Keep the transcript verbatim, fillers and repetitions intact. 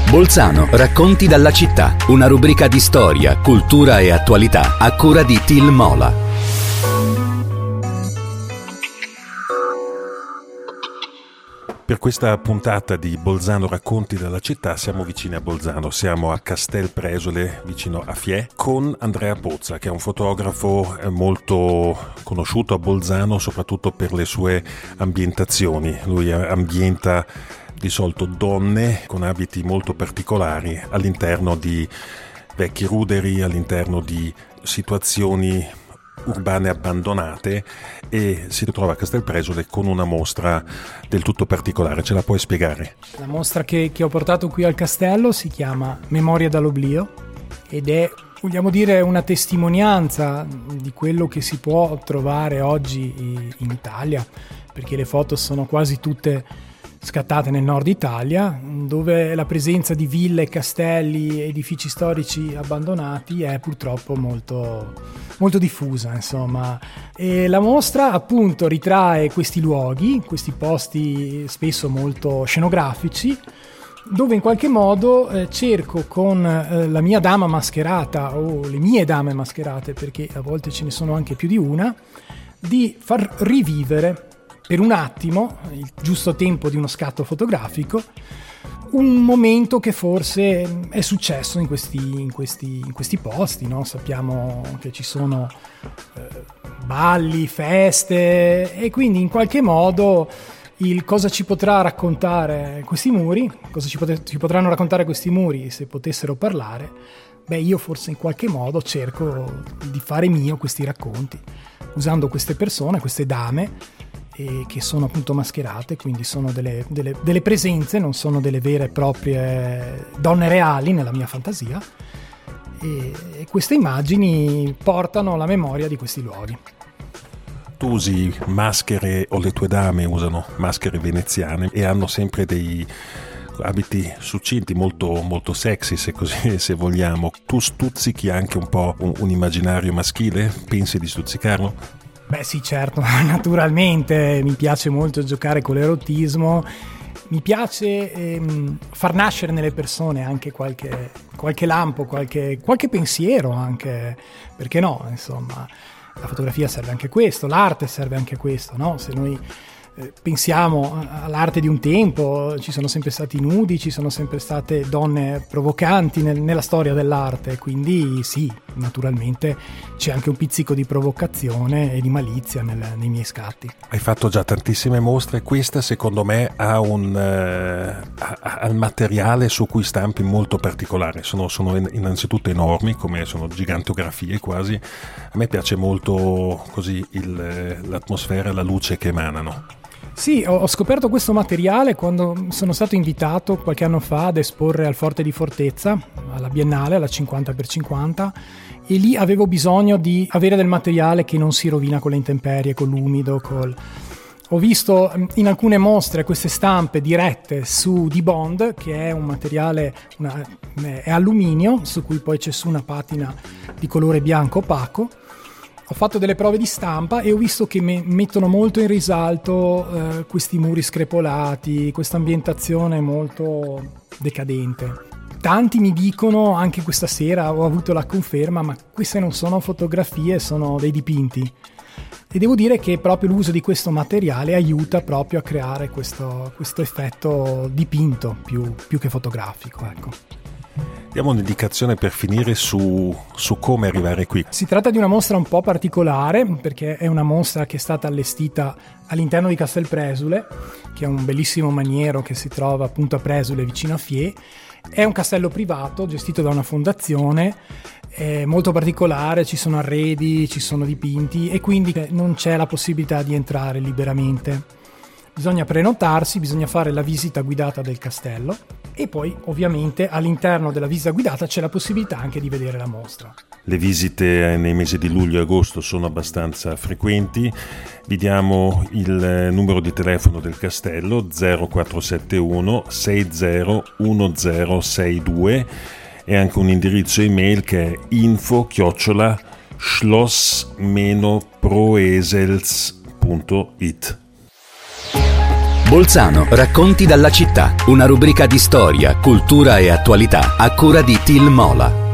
Bolzano, racconti dalla città, una rubrica di storia, cultura e attualità a cura di Til Mola. Per questa puntata di Bolzano racconti dalla città siamo vicini a Bolzano, siamo a Castel Presole vicino a Fiè con Andrea Pozza, che è un fotografo molto conosciuto a Bolzano soprattutto per le sue ambientazioni. Lui ambienta di solito donne con abiti molto particolari all'interno di vecchi ruderi, all'interno di situazioni urbane abbandonate, e si ritrova a Castelpresole con una mostra del tutto particolare. Ce la puoi spiegare? La mostra che, che ho portato qui al castello si chiama Memoria dall'oblio ed è, vogliamo dire, una testimonianza di quello che si può trovare oggi in Italia, perché le foto sono quasi tutte scattate nel nord Italia, dove la presenza di ville, castelli, edifici storici abbandonati è purtroppo molto, molto diffusa, insomma. E la mostra appunto ritrae questi luoghi, questi posti spesso molto scenografici, dove in qualche modo eh, cerco con eh, la mia dama mascherata o le mie dame mascherate, perché a volte ce ne sono anche più di una, di far rivivere per un attimo, il giusto tempo di uno scatto fotografico, un momento che forse è successo in questi, in questi, in questi posti, no? Sappiamo che ci sono eh, balli, feste, e quindi in qualche modo il cosa ci potrà raccontare questi muri, cosa ci, pot- ci potranno raccontare questi muri se potessero parlare. Beh, io forse in qualche modo cerco di fare mio questi racconti, usando queste persone, queste dame, e che sono appunto mascherate, quindi sono delle, delle, delle presenze, non sono delle vere e proprie donne reali nella mia fantasia, e, e queste immagini portano la memoria di questi luoghi. Tu usi maschere, o le tue dame usano maschere veneziane e hanno sempre dei abiti succinti, molto, molto sexy, se così se vogliamo. Tu stuzzichi anche un po' un, un immaginario maschile? Pensi di stuzzicarlo? Beh sì, certo, naturalmente mi piace molto giocare con l'erotismo, mi piace ehm, far nascere nelle persone anche qualche, qualche lampo, qualche, qualche pensiero anche, perché no, insomma, la fotografia serve anche a questo, l'arte serve anche a questo, no? Se noi eh, pensiamo all'arte di un tempo, ci sono sempre stati nudi, ci sono sempre state donne provocanti nel, nella storia dell'arte, quindi sì, naturalmente c'è anche un pizzico di provocazione e di malizia nel, nei miei scatti. Hai fatto già tantissime mostre, questa secondo me ha un uh, ha, ha il materiale su cui stampi molto particolare, sono, sono innanzitutto enormi, come sono gigantografie quasi. A me piace molto così il, l'atmosfera e la luce che emanano. Sì, ho scoperto questo materiale quando sono stato invitato qualche anno fa ad esporre al Forte di Fortezza, alla Biennale, alla cinquanta per cinquanta, e lì avevo bisogno di avere del materiale che non si rovina con le intemperie, con l'umido, col... Ho visto in alcune mostre queste stampe dirette su Dibond, che è un materiale, una, è alluminio, su cui poi c'è su una patina di colore bianco opaco. Ho fatto delle prove di stampa e ho visto che me- mettono molto in risalto eh, questi muri screpolati, questa ambientazione molto decadente. Tanti mi dicono, anche questa sera ho avuto la conferma, ma queste non sono fotografie, sono dei dipinti. E devo dire che proprio l'uso di questo materiale aiuta proprio a creare questo, questo effetto dipinto più, più che fotografico, ecco. Diamo un'indicazione per finire su, su come arrivare qui. Si tratta di una mostra un po' particolare, perché è una mostra che è stata allestita all'interno di Castel Presole, che è un bellissimo maniero che si trova appunto a Presole vicino a Fiè. È un castello privato gestito da una fondazione, è molto particolare, ci sono arredi, ci sono dipinti e quindi non c'è la possibilità di entrare liberamente. Bisogna prenotarsi, bisogna fare la visita guidata del castello e poi ovviamente all'interno della visita guidata c'è la possibilità anche di vedere la mostra. Le visite nei mesi di luglio e agosto sono abbastanza frequenti. Vi diamo il numero di telefono del castello zero quattro sette uno sei zero uno zero sei due e anche un indirizzo email che è info chiocciola schloss-proesels punto it. Bolzano, racconti dalla città, una rubrica di storia, cultura e attualità a cura di Til Mola.